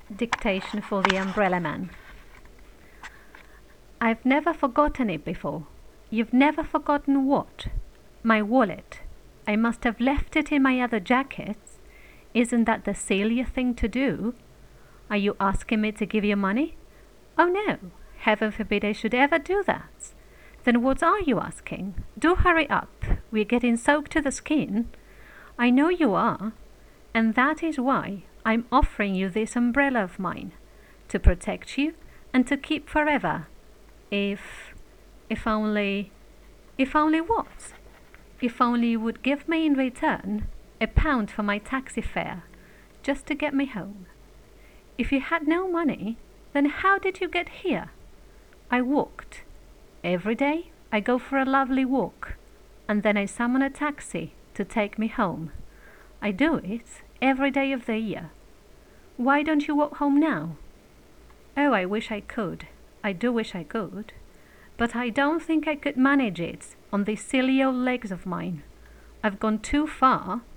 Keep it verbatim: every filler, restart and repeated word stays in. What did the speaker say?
Dictation for the Umbrella Man. I've never forgotten it before. You've never forgotten what? My wallet. I must have left it in my other jackets. Isn't that the sillier thing to do? Are you asking me to give you money? Oh no, heaven forbid I should ever do that. Then what are you asking? Do hurry up, we're getting soaked to the skin. I know you are, and that is why I'm offering you this umbrella of mine, to protect you and to keep forever. If, if only, if only what? If only you would give me in return a pound for my taxi fare, just to get me home. If you had no money, then how did you get here? I walked. Every day I go for a lovely walk, and then I summon a taxi to take me home. I do it every day of the year. Why don't you walk home now? Oh, I wish I could. I do wish I could. But I don't think I could manage it on these silly old legs of mine. I've gone too far